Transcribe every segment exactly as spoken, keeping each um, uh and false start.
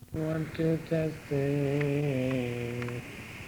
want to test it.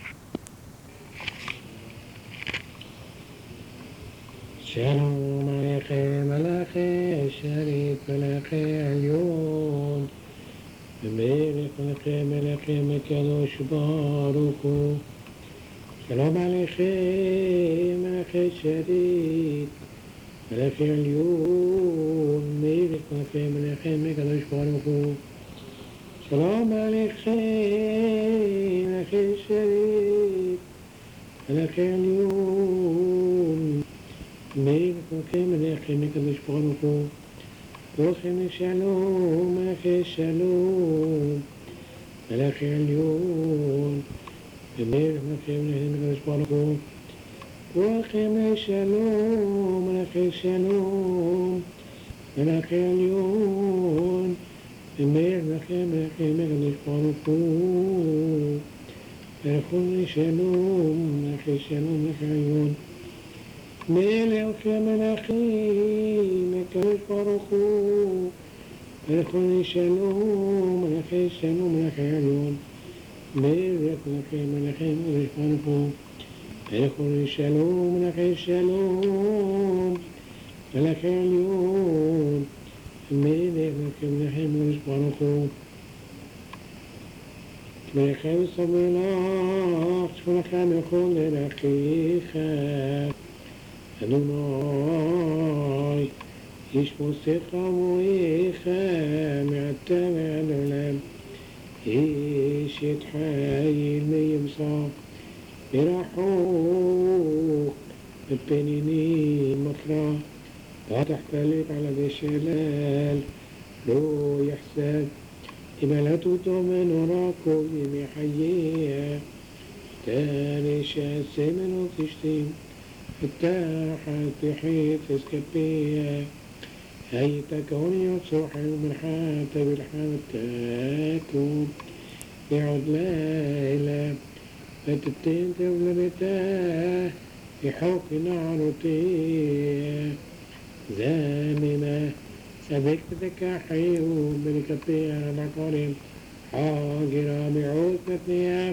שלום עליכם מלאכי שרת מלאכי עליון ומלך מלאכי מלאכי הקדוש ברוך הוא. שלום עליכם מלאכי שרת מלאכי עליון מלך מלאכי מלאכי הקדוש ברוך הוא. שלום עליכם מלאכי שרת מלאכי עליון מלך מלאכי מלאכי הקדוש ברוך הוא. ברוכים לשלום מלאכי שלום מלאכי עליון ומלך מלאכי מלאכי הקדוש ברוך הוא. ברוכים לשלום מלאכי שלום מלאכי עליון ומלך מלאכי מלאכי הקדוש ברוך הוא. ברוכים לשלום מלאכי שלום מלאכי עליון מלך מלכים הקדוש ברוך הוא. ברוכים לשלום מלאכי שלום מלאכי עליון מלך מלכים מלכים הקדוש ברוך הוא. ברוכים לשלום מלאכי שלום מלאכי עליון מלך מלכים מלכים הקדוש ברוך הוא. מלאכי וסמלך שכונכם בכל דרכיך אדוני ישמוסך ומויך מעתה ועד עולם. איש יתחיל מימסך ברחוק בפנינים מקרא פתח פלט על הגשלל לא יחסד תמלאת אותו מנורה כל ימי חייה תני שעשה ממנו תשתים فتحت بحيث اسكبية هيت كوني صوح المرحات بالحاتاكم يعود ليلة فتبتين تولبتاه بحوق نعرتيه زاممة سبكت ذكاحيو بالكبية مقارم حاجرة بعود متنية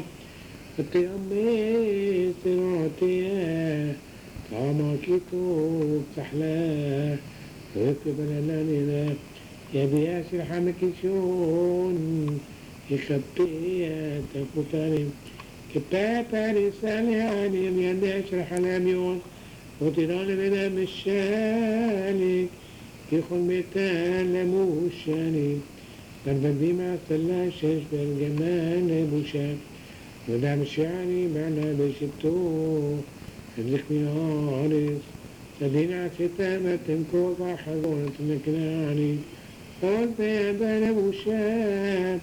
فتيامي سرعتيه طعما كتوب تحلاه ويكتب لنا يبي أسر حمكشون يخبيه تفوتاني كبابا لساني عني يدي أشرح الأميون وطيراني بنا مشاني يخل ميتان لموشاني فالبدي مع الثلاشش بالجمال بوشان ودعم الشعري معنا بشبتوه اللي خيارس تدينا ستامة كوضع حضورة مكناني قلت يا بنا بوشان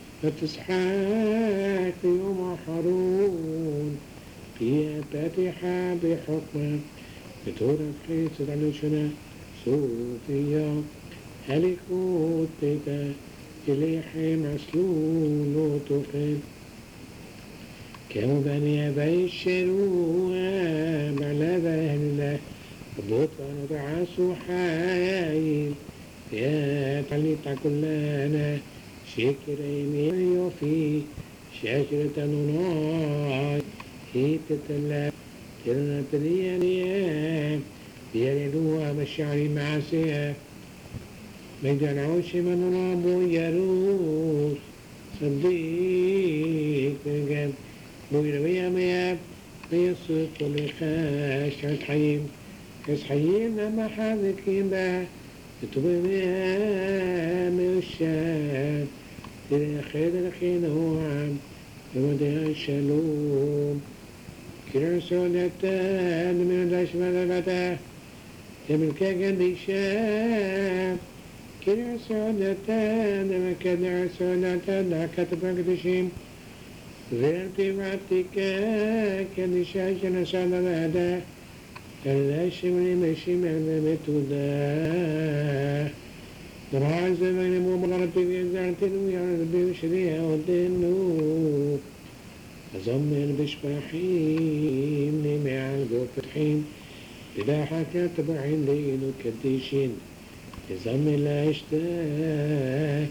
فتصحاك يوم حرون فيها فاتحة بحكمة بتورة حيث علشنا صوفيا هلكوت بيتا إليحي مسلول وطفل كانوا بني أبي الشروع على بهلة الضطر بعصوا حايل يا طليت كلنا شكرين يوفي شجرة نوناي هي تتلا تلنا تريانيا يردوها مشاعري معسيا مجدن عوشي من رابو يروس صديق بنجم بويروية مياب بيصف ولخاش عالحيم يصحيين لما حاذكين با يطبي بها من الشام إلى خير الخين هو عام يوديها الشلوم كلا سودتان من الدش مذبته يملكا قدي شام كلا سودتان من كدع سودتان دا كتب قدشيم غيرتي بعتكا كدي شاشنا سادة بعدا كلا شمري مشي مهنا بتودا دراع زمان مبغرتي في زعتين ويا ربي وشريها ودينو أزمن بشباحين مع القوف فتحين بلا حكا تبعين لين وكديشين يزمن لا اشتاه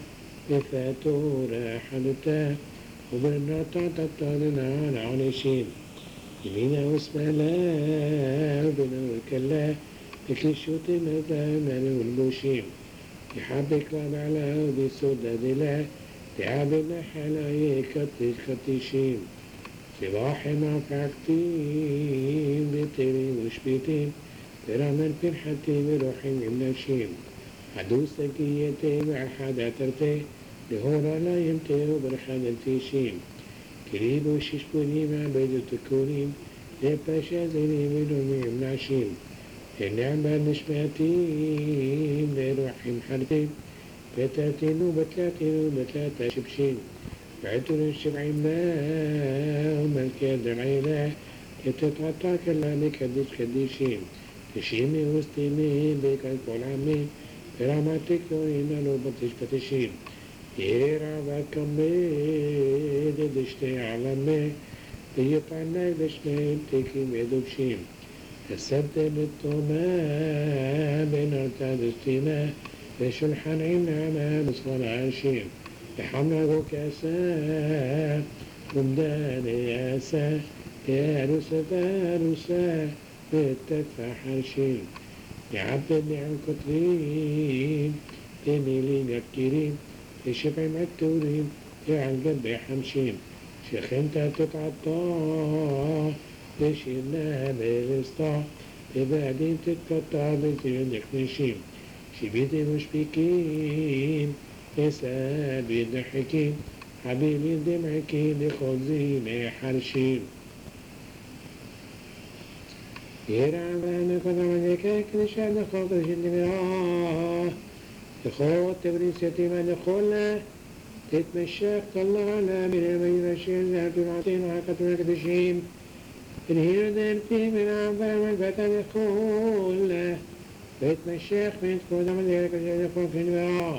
بفاتورة حدتا وبرناتا تطالنا على عنشين يمينا واسمالا وبنا وكلا بكشوت مدانا والبوشيم يحبك لبعلا وبسودة دلا تعبنا حلاي كتش كتشيم صباح ما فاكتين بيتين وش بيتين برامن في الحتي بروحي من نشيم حدوثة كيتي مع حدا ترتي لهورا لا يمتي وبرخان تيشيم كريب وششبوني مع بيدو تكونيم لباشا زيني مدومي مناشيم النعمة نشماتين لروحي محرتين بتاتين وبتلاتين وبتلاتة شبشين بعتون الشبعين ما وملكي دعينا يتتعطى كلا بكديش كديشين تشيمي وستيمي بيك الكل عمي براماتك يوين لو بتش بتشين يرى بكمي دشتي علمي بيطعنا دشتي تكي مدوبشين السد بالتوما بين ارتادستينا بشلحن عنا مصر عاشين بحمله كاسا ومدان ياسا يا روسا فاروسا بالتدفع حرشين يعبد النعم كترين تميلين يبكرين يشبع مكتورين يا القلب حمشين شيخ انت تتعطى بشينا بالاسطا ببعدين تتقطع بزيونك نشيم شبيدي مش بيكين يسأل بيضحكين حبيبي دمعكين لخوزين حرشين يرعبان قدم ذكاك نشان خوض الجنة يخوض تبريس يتيمان يخولا تتمشاك طلع على من الميمشين ذات العطين وحكة مكدشين الهير دمتي من عبر من فتن يخولا تتمشاك من تخوض من ذلك الجنة يخوض في البراء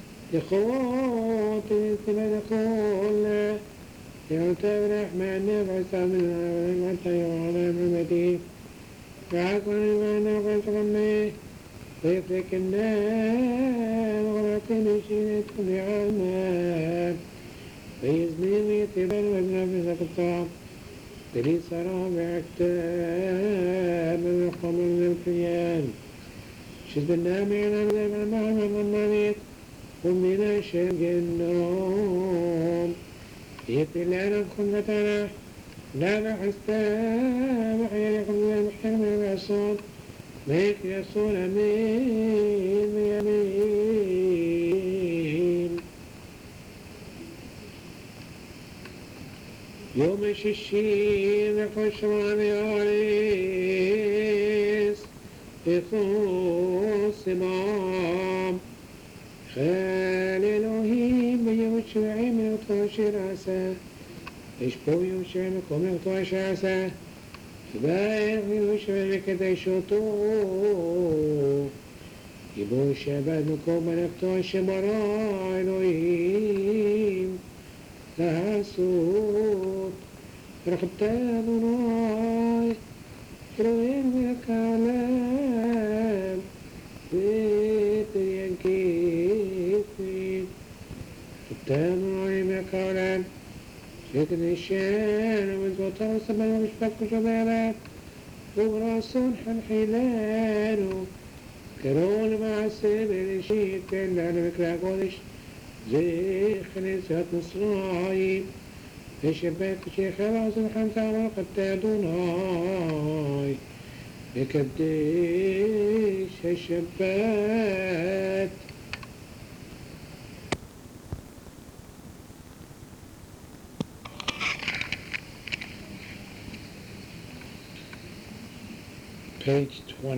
يخوض تتمشاك يخولا يعتبر الرحمن نفع من المعطي وعلى الممتين فعقل المعنى والتغمي ويفلك النار وغرقين شينة بعنا ويزني ويتبال وابن في الطعام تريد صرابع كتاب ويقوم من الفيان شد النامي على مدى المعنى والنبيت ومن شرق النوم يفل لنا بخلتنا لا بحستا وحيالكم من المحترم والعصون ميك يصول أمين بيمين يوم الشيشين يخش رامي عريس يخص مام خالي الوهيم بيوش وعيم يطوش راسه يشبو يوشع مكم يطوش راسه باير يوشع مكده يشوطو يبو شباب مكم نكتوش مراء الوهيم لها صوت رختان راي روين بالكلام بيت ينكيفين رختان راي بالكلام شكل الشان وانتوطر سبب ومشبك وشبابات وغراسون حنحلانو كرون مع السبب الشيء كلا نمكلا قولش زي خليسات مصرايم الشباك شيخ راس الخمسة والقتادوناي بكديش الشبات page twenty